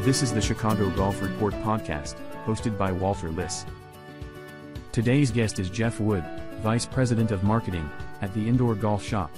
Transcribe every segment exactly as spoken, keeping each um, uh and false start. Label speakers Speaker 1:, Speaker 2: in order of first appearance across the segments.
Speaker 1: This is the Chicago Golf Report podcast, hosted by Walter Liss. Today's guest is Jeff Wood, Vice President of Marketing at the Indoor Golf Shop.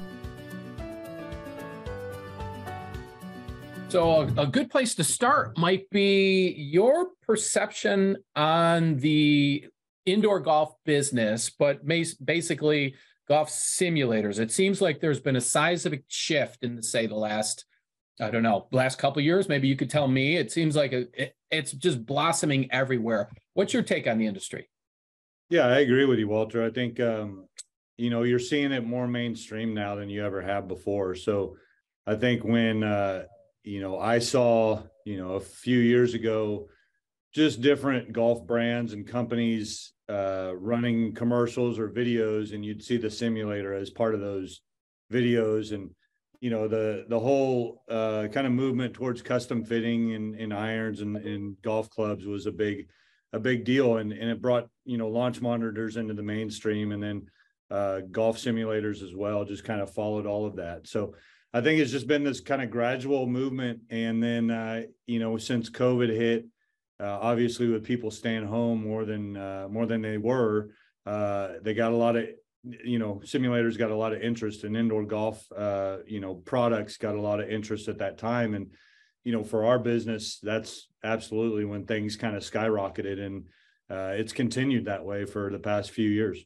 Speaker 2: So a, a good place to start might be your perception on the indoor golf business, but basically golf simulators. It seems like there's been a seismic shift in, say, the last, I don't know, last couple of years. Maybe you could tell me. It seems like it, it, it's just blossoming everywhere. What's your take on the industry?
Speaker 3: Yeah, I agree with you, Walter. I think, um, you know, you're seeing it more mainstream now than you ever have before. So I think when, uh, you know, I saw, you know, a few years ago, just different golf brands and companies uh, running commercials or videos, and you'd see the simulator as part of those videos. And, you know, the the whole uh, kind of movement towards custom fitting in, in irons and in golf clubs was a big, a big deal. And, and it brought, you know, launch monitors into the mainstream, and then uh, golf simulators as well, just kind of followed all of that. So I think it's just been this kind of gradual movement. And then, uh, you know, since COVID hit, uh, obviously with people staying home more than uh, more than they were, uh, they got a lot of, you know, simulators got a lot of interest, and indoor golf, uh, you know, products got a lot of interest at that time. And, you know, for our business, that's absolutely when things kind of skyrocketed, and uh, it's continued that way for the past few years.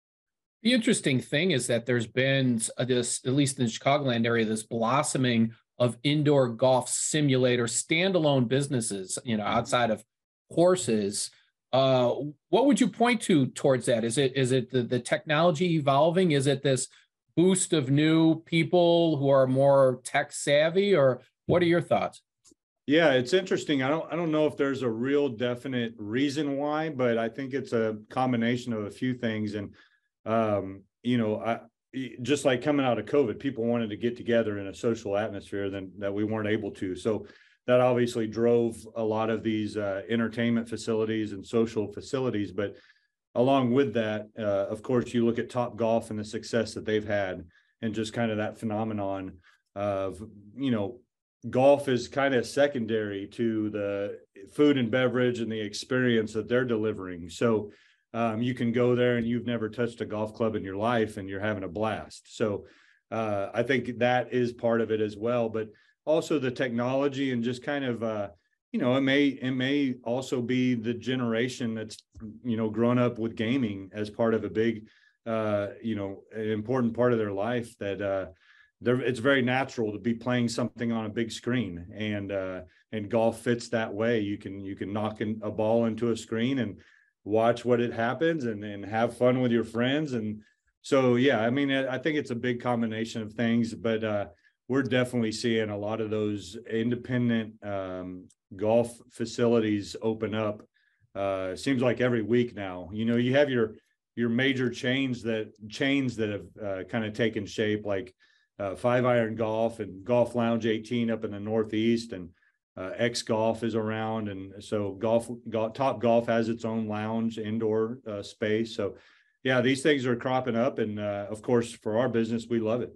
Speaker 2: The interesting thing is that there's been this, at least in the Chicagoland area, this blossoming of indoor golf simulator standalone businesses, you know, outside of courses. Uh, what would you point to towards that? Is it is it the, the technology evolving? Is it this boost of new people who are more tech savvy, or what are your thoughts?
Speaker 3: Yeah, it's interesting. I don't I don't know if there's a real definite reason why, but I think it's a combination of a few things. And Um, you know, I, just like coming out of COVID, people wanted to get together in a social atmosphere than, that we weren't able to. So that obviously drove a lot of these uh, entertainment facilities and social facilities. But along with that, uh, of course, you look at Topgolf and the success that they've had, and just kind of that phenomenon of, you know, golf is kind of secondary to the food and beverage and the experience that they're delivering. So Um, you can go there and you've never touched a golf club in your life, and you're having a blast. So uh, I think that is part of it as well, but also the technology, and just kind of, uh, you know, it may, it may also be the generation that's, you know, grown up with gaming as part of a big, uh, you know, an important part of their life, that uh, they're, it's very natural to be playing something on a big screen, and, uh, and golf fits that way. You can, you can knock in a ball into a screen and watch what it happens, and, and have fun with your friends. And so, yeah, I mean, I think it's a big combination of things, but uh, we're definitely seeing a lot of those independent um, golf facilities open up. Uh, it seems like every week now. You know, you have your your major chains that chains that have uh, kind of taken shape, like uh, Five Iron Golf and Golf Lounge eighteen up in the Northeast, and Uh, X Golf is around, and so golf, golf Topgolf has its own lounge indoor uh, space. So, yeah, these things are cropping up, and uh, of course, for our business, we love it.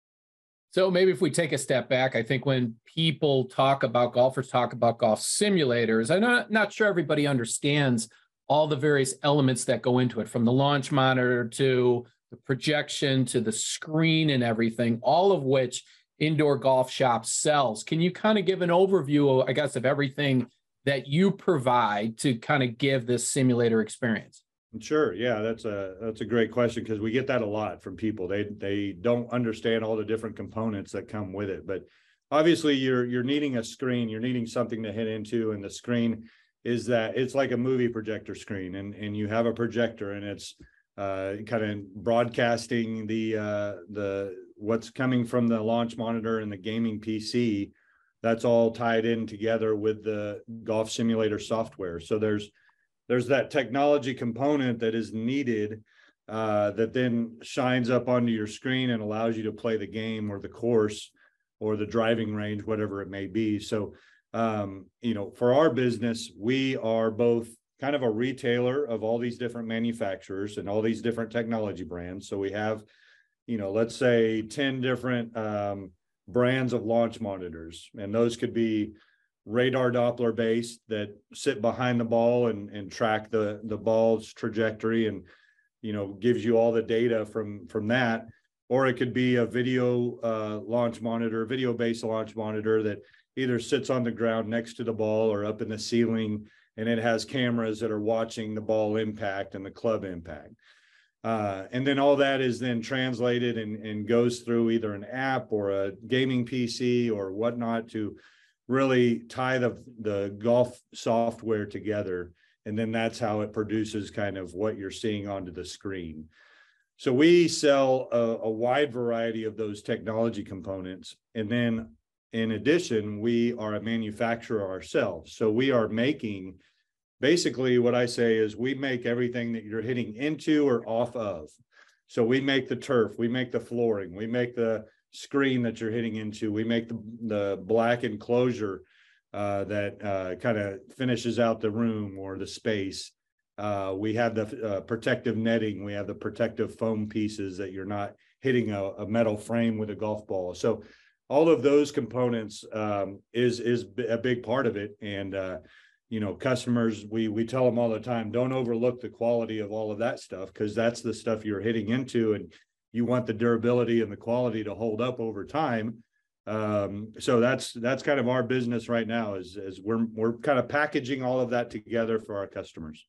Speaker 2: So maybe if we take a step back, I think when people talk about golfers talk about golf simulators, I'm not not sure everybody understands all the various elements that go into it, from the launch monitor to the projection to the screen and everything, all of which Indoor Golf Shop sells. Can you kind of give an overview, I guess, of everything that you provide to kind of give this simulator experience?
Speaker 3: Sure. Yeah, that's a that's a great question, because we get that a lot from people. They they don't understand all the different components that come with it. But obviously, you're you're needing a screen. You're needing something to hit into, and the screen is that it's like a movie projector screen, and and you have a projector, and it's uh, kind of broadcasting the uh, the what's coming from the launch monitor and the gaming P C. That's all tied in together with the golf simulator software. So there's there's that technology component that is needed, uh, that then shines up onto your screen and allows you to play the game or the course or the driving range, whatever it may be. So, um, you know, for our business, we are both kind of a retailer of all these different manufacturers and all these different technology brands. So we have, you know, let's say ten different um, brands of launch monitors, and those could be radar Doppler based that sit behind the ball and, and track the, the ball's trajectory and, you know, gives you all the data from, from that. Or it could be a video uh, launch monitor, video-based launch monitor that either sits on the ground next to the ball or up in the ceiling, and it has cameras that are watching the ball impact and the club impact. Uh, and then all that is then translated and, and goes through either an app or a gaming P C or whatnot to really tie the, the golf software together. And then that's how it produces kind of what you're seeing onto the screen. So we sell a, a wide variety of those technology components. And then in addition, we are a manufacturer ourselves. So we are making, basically what I say is we make everything that you're hitting into or off of. So we make the turf, we make the flooring, we make the screen that you're hitting into, we make the, the black enclosure uh, that uh, kind of finishes out the room or the space. Uh, we have the uh, protective netting. We have the protective foam pieces that you're not hitting a, a metal frame with a golf ball. So all of those components um, is is a big part of it. And, uh, you know, customers, we we tell them all the time, don't overlook the quality of all of that stuff, because that's the stuff you're hitting into, and you want the durability and the quality to hold up over time. Um, so that's that's kind of our business right now is, is we're we're kind of packaging all of that together for our customers.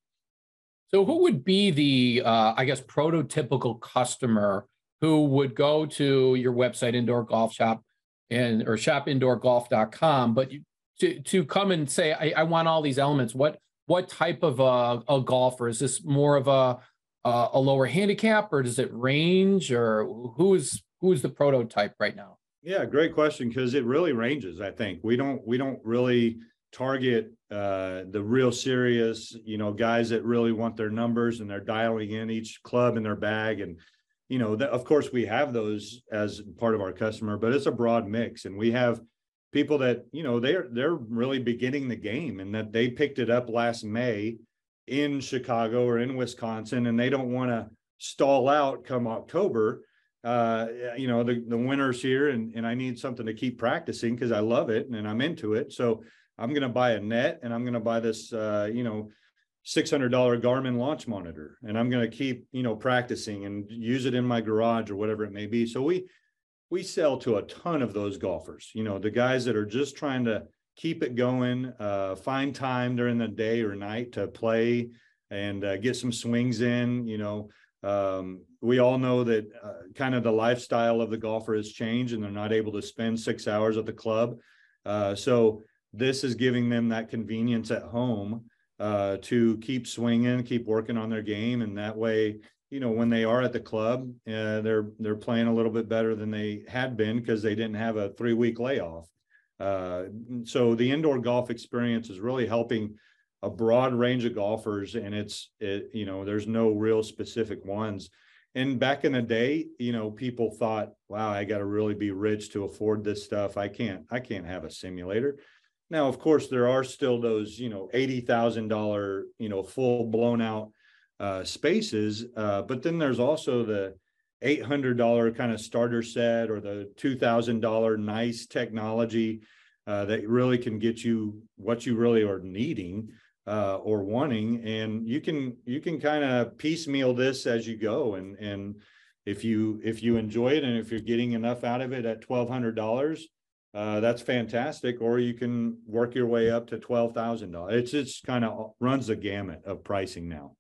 Speaker 2: So who would be the, uh, I guess, prototypical customer who would go to your website, Indoor Golf Shop, and or shop indoor golf dot com, but you, to to come and say, I, I want all these elements. What what type of a, a golfer? Is this more of a a, a lower handicap, or does it range, or who's who's the prototype right now?
Speaker 3: Yeah, great question, because it really ranges. I think we don't we don't really target uh, the real serious, you know, guys that really want their numbers and they're dialing in each club in their bag. And, you know, that, of course, we have those as part of our customer, but it's a broad mix. And we have people that, you know, they're they're really beginning the game, and that they picked it up last May in Chicago or in Wisconsin, and they don't want to stall out come October. Uh, you know, the, the winter's here, and, and I need something to keep practicing because I love it and I'm into it. So I'm going to buy a net, and I'm going to buy this, uh, you know, six hundred dollar Garmin launch monitor, and I'm going to keep, you know, practicing and use it in my garage or whatever it may be. So we, we sell to a ton of those golfers, you know, the guys that are just trying to keep it going, uh, find time during the day or night to play and uh, get some swings in. You know, um, we all know that uh, kind of the lifestyle of the golfer has changed, and they're not able to spend six hours at the club. Uh, so this is giving them that convenience at home uh, to keep swinging, keep working on their game. And that way, you know, when they are at the club, uh, they're they're playing a little bit better than they had been because they didn't have a three week layoff. Uh, so the indoor golf experience is really helping a broad range of golfers, and it's, it, you know, there's no real specific ones. And back in the day, you know, people thought, wow, I got to really be rich to afford this stuff. I can't, I can't have a simulator. Now, of course, there are still those, you know, eighty thousand dollar, you know, full blown out uh, spaces. Uh, but then there's also the eight hundred dollar kind of starter set, or the two thousand dollar nice technology uh, that really can get you what you really are needing uh, or wanting. And you can you can kind of piecemeal this as you go. And and if you if you enjoy it, and if you're getting enough out of it at twelve hundred dollars, Uh, that's fantastic. Or you can work your way up to twelve thousand dollars. It's it's kind of runs the gamut of pricing now.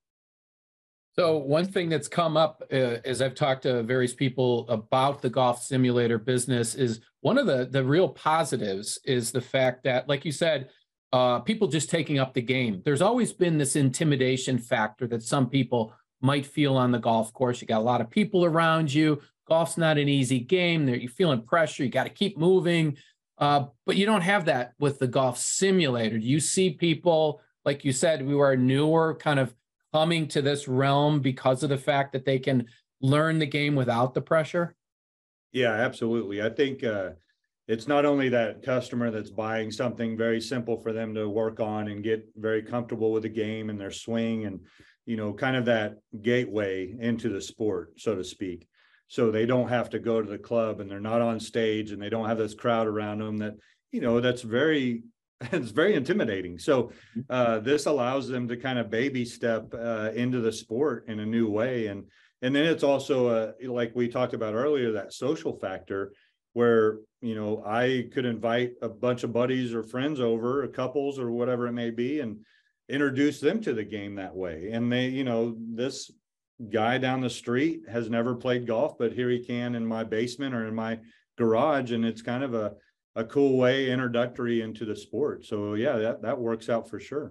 Speaker 2: So one thing that's come up uh, as I've talked to various people about the golf simulator business is one of the, the real positives is the fact that, like you said, uh, people just taking up the game. There's always been this intimidation factor that some people might feel on the golf course. You got a lot of people around you. Golf's not an easy game. You're feeling pressure. You got to keep moving. Uh, but you don't have that with the golf simulator. Do you see people, like you said, who are newer kind of coming to this realm because of the fact that they can learn the game without the pressure?
Speaker 3: Yeah, absolutely. I think uh, it's not only that customer that's buying something very simple for them to work on and get very comfortable with the game and their swing, and, you know, kind of that gateway into the sport, so to speak. So they don't have to go to the club, and they're not on stage, and they don't have this crowd around them that, you know, that's very it's very intimidating. So uh, this allows them to kind of baby step uh, into the sport in a new way. And, and then it's also, uh, like we talked about earlier, that social factor where, you know, I could invite a bunch of buddies or friends over, or couples or whatever it may be, and introduce them to the game that way. And they, you know, this guy down the street has never played golf, but here he can in my basement or in my garage. And it's kind of a, a cool way introductory into the sport. So yeah, that, that works out for sure.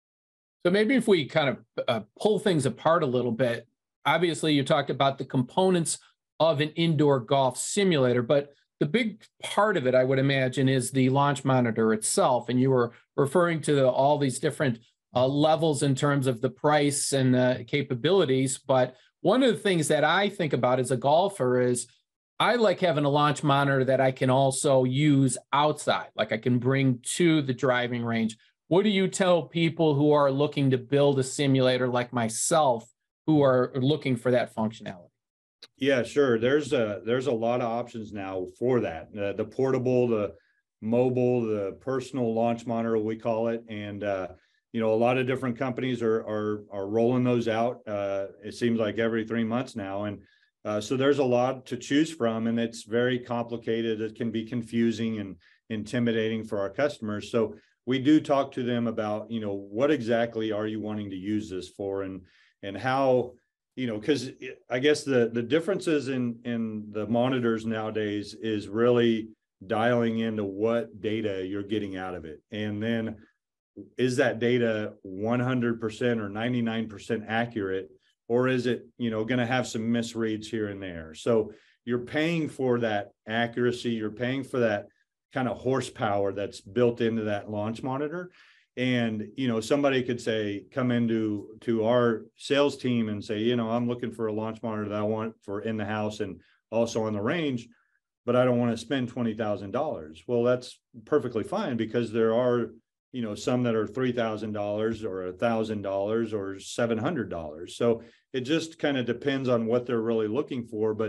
Speaker 2: So maybe if we kind of uh, pull things apart a little bit, obviously you talked about the components of an indoor golf simulator, but the big part of it, I would imagine, is the launch monitor itself. And you were referring to the, all these different uh, levels in terms of the price and the capabilities. But one of the things that I think about as a golfer is I like having a launch monitor that I can also use outside, like I can bring to the driving range. What do you tell people who are looking to build a simulator like myself, who are looking for that functionality?
Speaker 3: Yeah, sure. There's a there's a lot of options now for that. Uh, the portable, the mobile, the personal launch monitor, we call it, and uh, you know, a lot of different companies are are are rolling those out. Uh, it seems like every three months now, and uh, so there's a lot to choose from, and it's very complicated. It can be confusing and intimidating for our customers. So we do talk to them about, you know, what exactly are you wanting to use this for, and and how. You know, because I guess the the differences in in the monitors nowadays is really dialing into what data you're getting out of it, and then is that data one hundred percent or ninety-nine percent accurate, or is it, you know, going to have some misreads here and there? So you're paying for that accuracy, you're paying for that kind of horsepower that's built into that launch monitor. And, you know, somebody could say, come into to our sales team and say, you know, I'm looking for a launch monitor that I want for in the house and also on the range, but I don't want to spend twenty thousand dollars. Well, that's perfectly fine, because there are, you know, some that are three thousand dollars or one thousand dollars or seven hundred dollars. So it just kind of depends on what they're really looking for. But,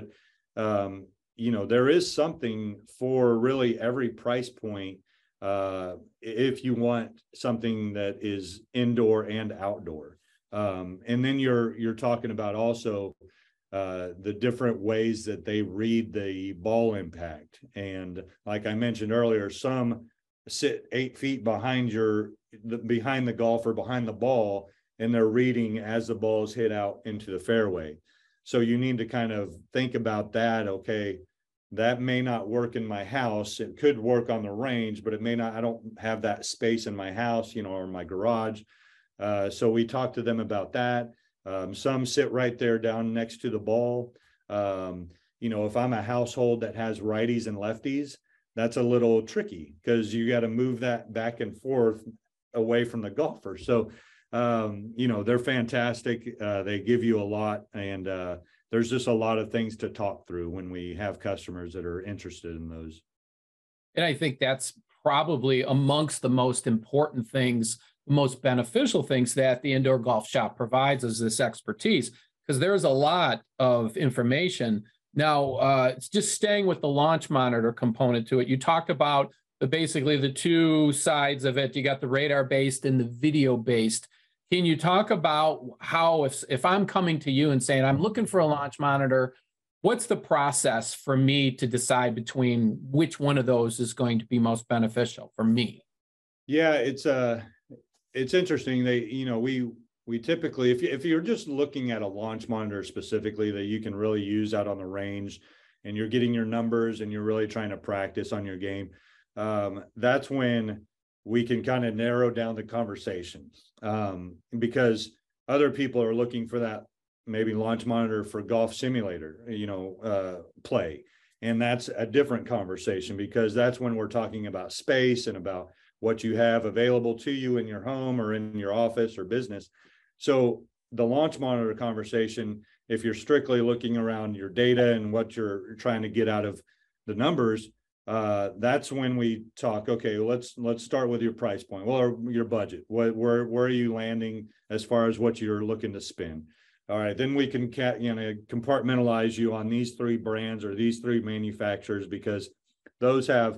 Speaker 3: um, you know, there is something for really every price point. Uh, if you want something that is indoor and outdoor. Um, and then you're, you're talking about also, uh, the different ways that they read the ball impact. And like I mentioned earlier, some sit eight feet behind your, the, behind the golfer, behind the ball, and they're reading as the ball is hit out into the fairway. So you need to kind of think about that. Okay, that may not work in my house. It could work on the range, but it may not. I don't have that space in my house, you know, or my garage. Uh, so we talked to them about that. Um, some sit right there down next to the ball. Um, you know, if I'm a household that has righties and lefties, that's a little tricky, because you got to move that back and forth away from the golfer. So, um, you know, they're fantastic. Uh, they give you a lot, and uh, there's just a lot of things to talk through when we have customers that are interested in those.
Speaker 2: And I think that's probably amongst the most important things, the most beneficial things that the Indoor Golf Shop provides, is this expertise, because there's a lot of information. Now, uh, it's just staying with the launch monitor component to it. You talked about the, basically the two sides of it. You got the radar-based and the video-based. Can you talk about how, if, if I'm coming to you and saying, I'm looking for a launch monitor, what's the process for me to decide between which one of those is going to be most beneficial for me?
Speaker 3: Yeah, it's uh, it's interesting. They, you know, we we typically, if, if you're just looking at a launch monitor specifically that you can really use out on the range, and you're getting your numbers and you're really trying to practice on your game, um, that's when we can kind of narrow down the conversations, um, because other people are looking for that maybe launch monitor for golf simulator, you know, uh, play. And that's a different conversation, because that's when we're talking about space and about what you have available to you in your home or in your office or business. So the launch monitor conversation, if you're strictly looking around your data and what you're trying to get out of the numbers, Uh, that's when we talk, okay, let's, let's start with your price point. Well, or your budget, what, where, where are you landing as far as what you're looking to spend? All right. Then we can, you know, compartmentalize you on these three brands or these three manufacturers, because those have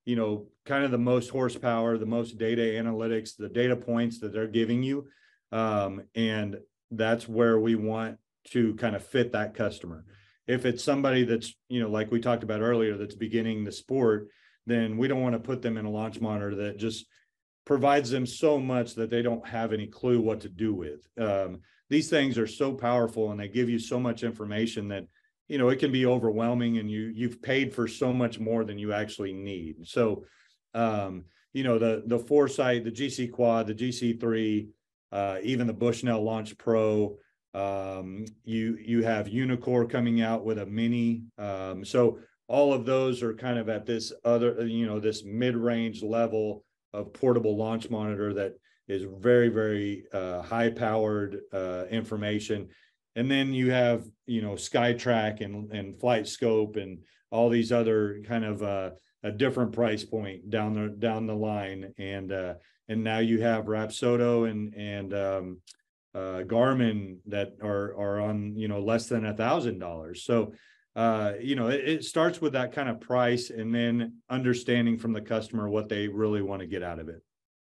Speaker 3: you know, kind of the most horsepower, the most data analytics, the data points that they're giving you. Um, and that's where we want to kind of fit that customer. If it's somebody that's, you know, like we talked about earlier, that's beginning the sport, then we don't want to put them in a launch monitor that just provides them so much that they don't have any clue what to do with. Um, these things are so powerful and they give you so much information that, you know, it can be overwhelming, and you, you've paid for so much more than you actually need. So, um, you know, the, the Foresight, the G C Quad, the G C three, uh, even the Bushnell Launch Pro, um, you, you have Unicore coming out with a mini. Um, so all of those are kind of at this other, you know, this mid-range level of portable launch monitor that is very, very uh, high powered uh, information. And then you have, you know, SkyTrack and, and Flight Scope and all these other kind of uh, a different price point down the down the line. And uh, and now you have Rapsodo and and um, uh, Garmin that are are on, you know, less than a thousand dollars. So uh, you know, it, it starts with that kind of price, and then understanding from the customer what they really want to get out of it.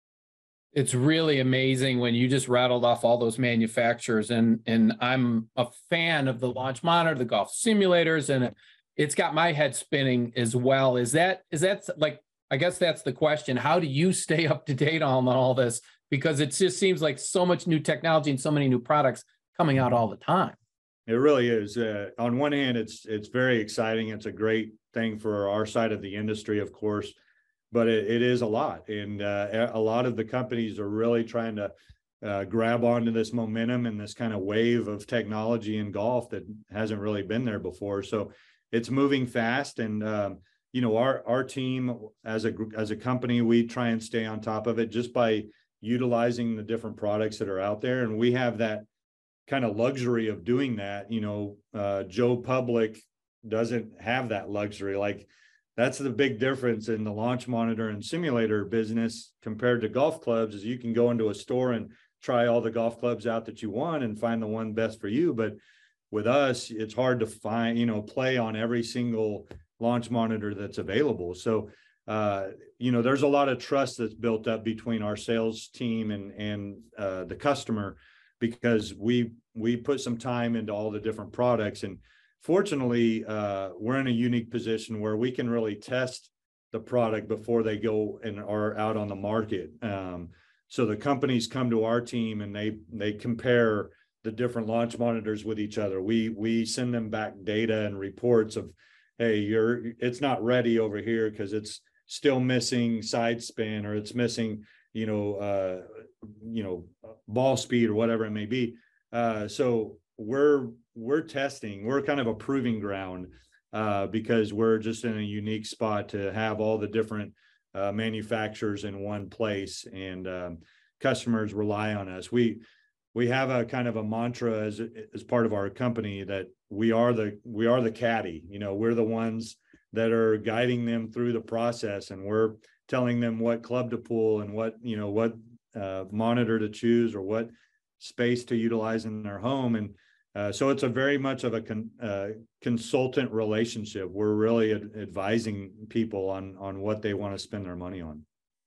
Speaker 2: It's really amazing when you just rattled off all those manufacturers, and and I'm a fan of the launch monitor, the golf simulators, and it's got my head spinning as well. Is that is that like, I guess that's the question. How do you stay up to date on all this? Because it just seems like so much new technology and so many new products coming out all the time.
Speaker 3: It really is. Uh, on one hand, it's it's very exciting. It's a great thing for our side of the industry, of course. But it, it is a lot. And uh, a lot of the companies are really trying to uh, grab onto this momentum and this kind of wave of technology in golf that hasn't really been there before. So it's moving fast. And, um, you know, our, our team as a, as a company, we try and stay on top of it just by utilizing the different products that are out there. And we have that kind of luxury of doing that. You know, uh, Joe Public doesn't have that luxury. Like, that's the big difference in the launch monitor and simulator business compared to golf clubs, is you can go into a store and try all the golf clubs out that you want and find the one best for you. But with us, it's hard to find, you know, play on every single launch monitor that's available. So, uh, you know, there's a lot of trust that's built up between our sales team and, and uh, the customer, because we, we put some time into all the different products. And fortunately, uh, we're in a unique position where we can really test the product before they go and are out on the market. Um, so the companies come to our team and they they compare the different launch monitors with each other. We we send them back data and reports of, hey, you're it's not ready over here because it's still missing side spin, or it's missing, you know, uh, you know, ball speed or whatever it may be. Uh, so we're we're testing, we're kind of a proving ground uh, because we're just in a unique spot to have all the different uh, manufacturers in one place, and um, customers rely on us. We we have a kind of a mantra as as part of our company that we are the we are the caddy. You know, we're the ones that are guiding them through the process, and we're telling them what club to pull and what, you know, what uh, monitor to choose or what space to utilize in their home. And Uh, so it's a very much of a con, uh, consultant relationship. We're really ad advising people on, on what they want to spend their money on.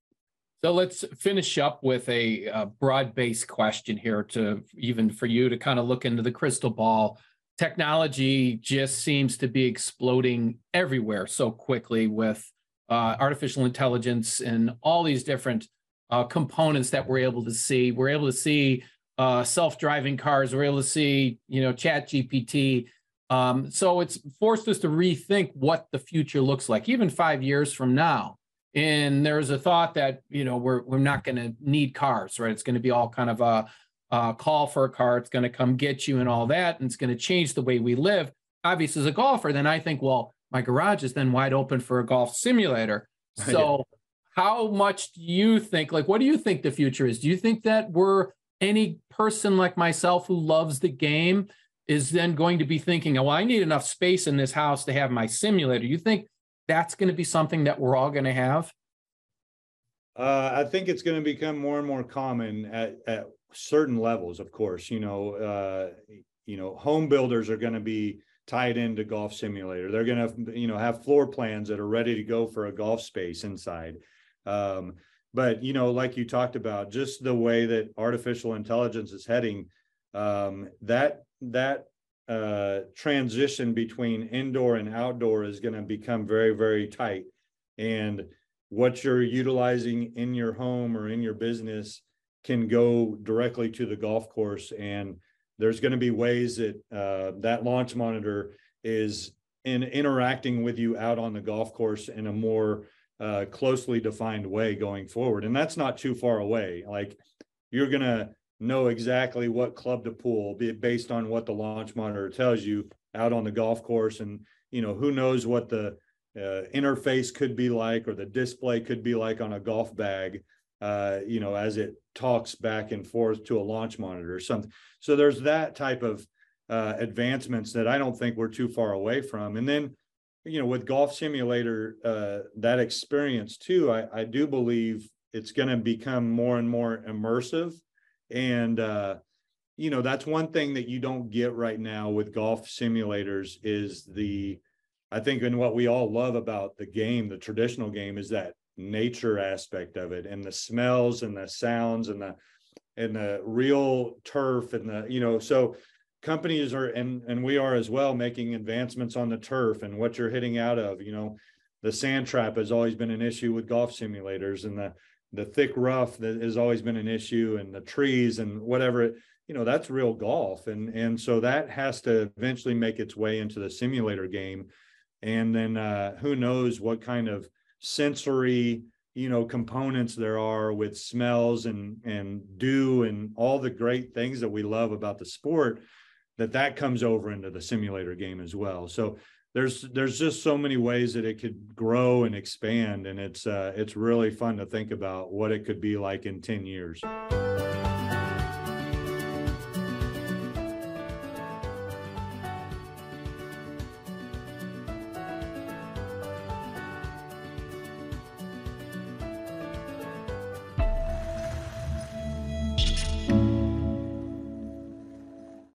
Speaker 2: So let's finish up with a, a broad-based question here, to even for you to kind of look into the crystal ball. Technology just seems to be exploding everywhere so quickly with uh, artificial intelligence and all these different uh, components that we're able to see. We're able to see Uh, self-driving cars. We're able to see, you know, Chat G P T. Um, so it's forced us to rethink what the future looks like, even five years from now. And there's a thought that, you know, we're we're not going to need cars, right? It's going to be all kind of a, a call for a car. It's going to come get you and all that, and it's going to change the way we live. Obviously, as a golfer, then I think, well, my garage is then wide open for a golf simulator. So, yeah. How much do you think? Like, what do you think the future is? Do you think that we're any person like myself who loves the game is then going to be thinking, oh, well, I need enough space in this house to have my simulator? You think that's going to be something that we're all going to have?
Speaker 3: Uh, I think it's going to become more and more common at, at certain levels, of course. You know, uh, you know, home builders are going to be tied into Golf Simulator. They're going to, you know, have floor plans that are ready to go for a golf space inside. Um, but, you know, like you talked about, just the way that artificial intelligence is heading, um, that, that uh, transition between indoor and outdoor is going to become very, very tight. And what you're utilizing in your home or in your business can go directly to the golf course. And there's going to be ways that uh, that launch monitor is in interacting with you out on the golf course in a more uh, closely defined way going forward. And that's not too far away. Like, you're going to know exactly what club to pull based on what the launch monitor tells you out on the golf course. And, you know, who knows what the uh, interface could be like, or the display could be like on a golf bag, uh, you know, as it talks back and forth to a launch monitor or something. So there's that type of uh, advancements that I don't think we're too far away from. And then, you know, with Golf Simulator, uh, that experience too, I, I do believe it's going to become more and more immersive. And, uh, you know, that's one thing that you don't get right now with golf simulators is the, I think, and what we all love about the game, the traditional game, is that nature aspect of it, and the smells and the sounds and the, and the real turf and the, you know, so companies are, and, and we are as well, making advancements on the turf and what you're hitting out of. You know, the sand trap has always been an issue with golf simulators, and the, the thick rough that has always been an issue, and the trees and whatever, you know, that's real golf. And, and so that has to eventually make its way into the simulator game. And then uh, who knows what kind of sensory, you know, components there are with smells and, and dew and all the great things that we love about the sport, that that comes over into the simulator game as well. So there's, there's just so many ways that it could grow and expand. And it's, uh, it's really fun to think about what it could be like in ten years.